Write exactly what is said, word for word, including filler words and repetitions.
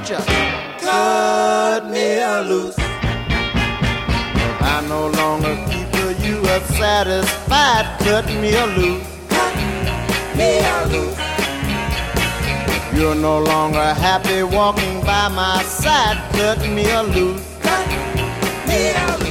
just cut me loose. I no longer keep you are satisfied. Cut me loose. Cut me loose. You're no longer happy walking by my side. Cut me loose. Cut me loose.